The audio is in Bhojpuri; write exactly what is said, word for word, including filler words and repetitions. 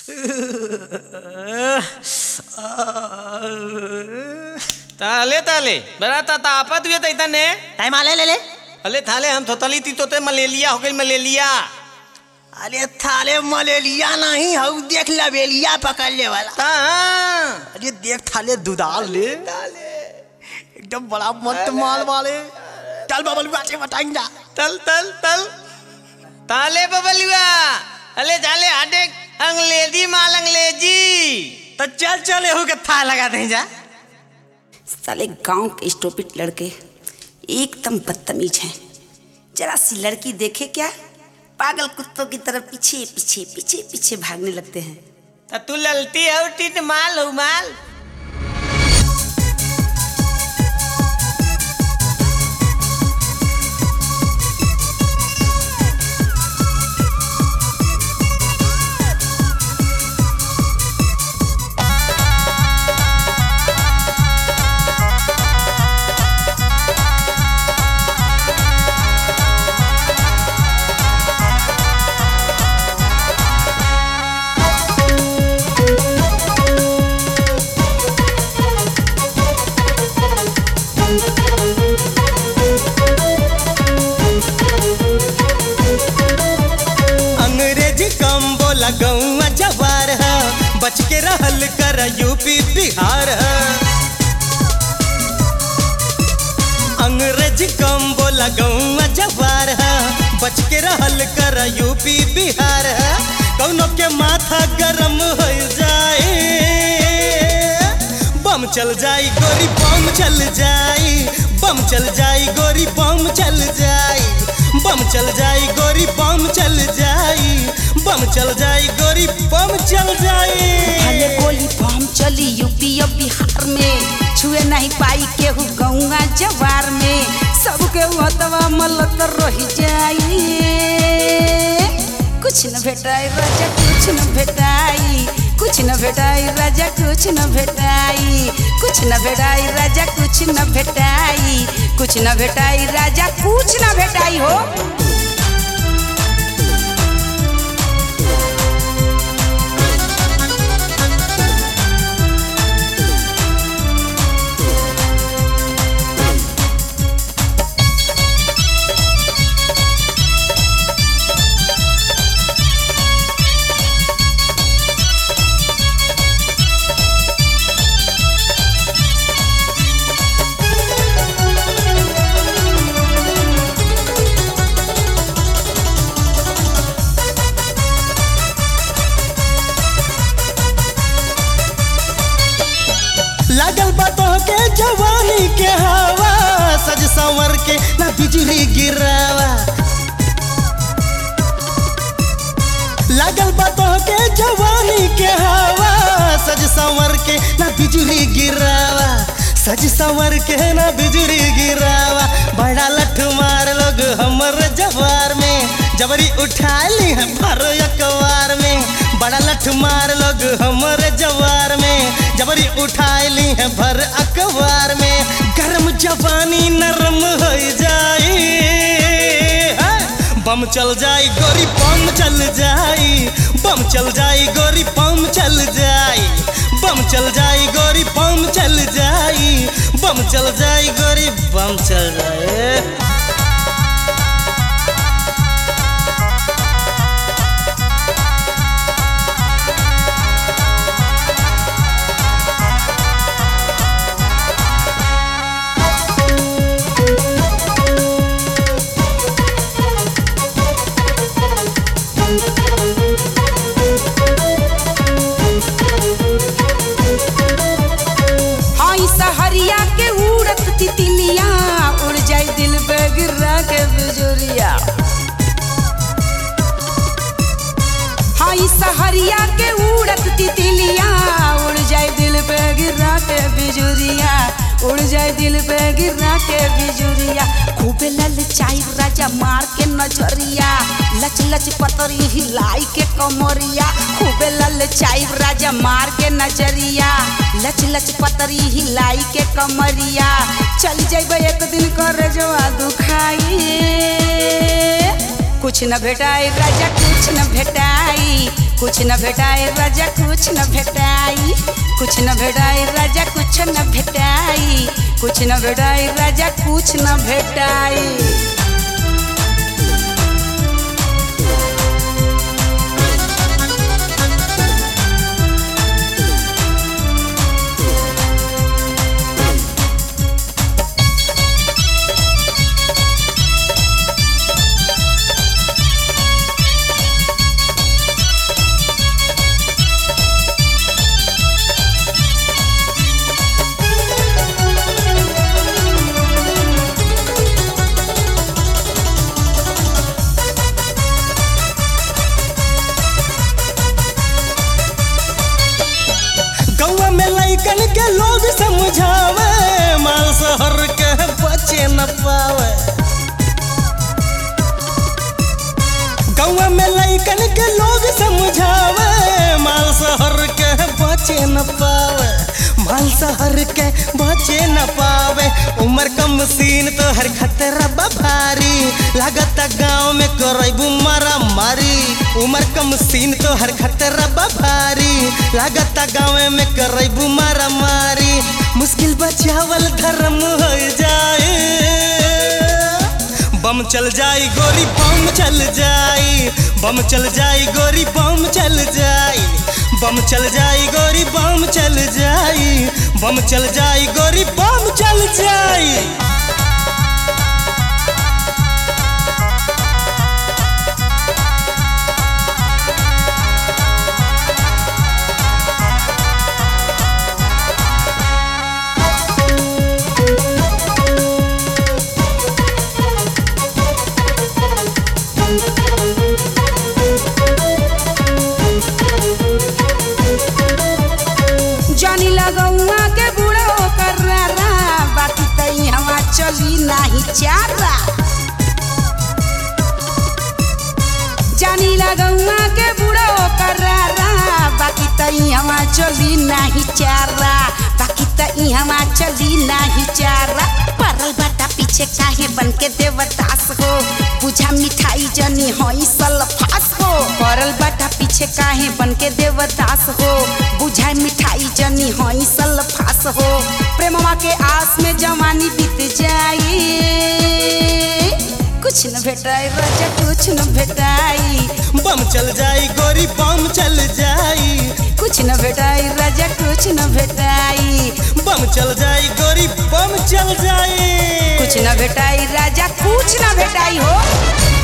ताले ताले बरा ता तापत हुए तैता ने टाइम आले ले ले अले थाले हम थोतली ती तो ते मलेलिया हो गई मलेलिया। अरे थाले मलेलिया नहीं हऊ देख लबेलिया पकड़ ले वाला ता अरे देख थाले दुधाल ले एकदम बड़ा मस्त माल वाले चल बबल बाटे बताएंगे तल तल तल ताले बबलुआ अले जाले आडे अंग्रेजी माल अंग्रेजी तो चल चल एहू के था लगा दे जा। साले गांव के स्टूपिड लड़के एकदम बदतमीज हैं। जरा सी लड़की देखे क्या पागल कुत्तों की तरह पीछे पीछे पीछे पीछे भागने लगते हैं। ता तू ललती है टीट माल हो माल। अंग्रेजी कम बोला गौआ जवार है बच के रहल कर यूपी बिहार है। अंग्रेजी कम बोला गौआ जवार है बच के रहल कर यूपी बिहार है। कौनो के माथा गरम हो जाए बम चल जाई गोरी बम चल जाई बम चल जाई गोरी बम चल जाई बम चल जाई गोरी बम चल जाई बम चल जाई गोरी बम चल जाई। भले गोली बम चली यूपी और बिहार में छुए नहीं पाई केहू गौआ जवार में सबके हतवा मलत रही जाई। कुछ न भेटाई राजा कुछ न भेटाई कुछ न भेटाई राजा कुछ न भेटाई कुछ न भेटाई राजा कुछ न भेटाई कुछ न भेटाई राजा कुछ न भेटाई हो। लागल बातों के जवानी के हवा सज संवर के ना बिजली गिरावा। लागल बातों के जवानी के हवा सज संवर के ना बिजली गिरावा सज संवर के ना बिजली गिरावा। बड़ा लठ मार लोग हमर जवार में जबरी उठा ली है भर अखबार में। बड़ा लठ मार लोग हमर जवार में जबरी उठा ली है भर अखबार में। गरम जवानी नरम हो जाई बम चल जाई गोरी बम चल जाई बम चल जाई गोरी बम चल जाई बम चल जाई गोरी बम चल जाई बम चल जाई गोरी बम चल जाए। हाँ सहरिया के उड़त तितलिया उड़ जाए दिल पे गिरा के बिजुरिया। हाँ सहरिया के उड़त तितलिया उड़ जाए दिल पे गिरा के बिजुरिया उड़ जाए दिल पे गिरा के बिजुरिया। खूबे ललचाई राजा मार के नजरिया लच लच पतरी हिलाई के कमरिया। खूबे ललचाई राजा मार के नजरिया लच लच पतरी हिलाई के कमरिया। चल जाइब एक दिन कर जो दुखाई कुछ न भेटाई राजा कुछ न भेटाई कुछ न भेटाई राजा कुछ न भेटाई कुछ न भेटाई राजा कुछ न भेटाई कुछ न भेटाई राजा कुछ न भेटाई। लइकन के लोग समझावे माल शहर के बचे न पावे। गाँव में लइकन के लोग समझावे माल शहर के बचे न पावे माल शहर के बचे न पावे। उम्र कम सीन तो हर खतरा भारी लागत गाँव में करबू मारा मारी। उम्र कम सीन तो हर खतरा भारी लागत गाँव में करबू मारा मारी। मुश्किल बचावल धर्म हो जाए बम चल जाई गोरी बम चल जाई बम चल जाई गोरी बम चल जाई बम चल जाई गोरी बम चल जाई बम चल जाई गोरी बम चल जाई। जानी लगौआ के बूढ़ो करारा बाकी तई हवा चली नाही चारा। जानी लगौआ के बूढ़ो करारा बाकी तई हवा चली नाही चारा बाकी तई हवा चली नाही चारा। परल बाटा पीछे काहे बन के देवदास हो बुझा मिठाई जनी होई सल्फास हो। परल बाटा पीछे काहे बन के देवदास हो बुझा मिठाई जनी होई सल्फास हो। प्रेमवा के आस में जवानी बीत जाई कुछ न भेटाई राजा कुछ न भेटाई बम चल जाई गोरी बम चल जाई कुछ न भेटाई राजा कुछ न भेटाई बम चल जाई गोरी बम चल जाई कुछ न भेटाई राजा कुछ न भेटाई हो।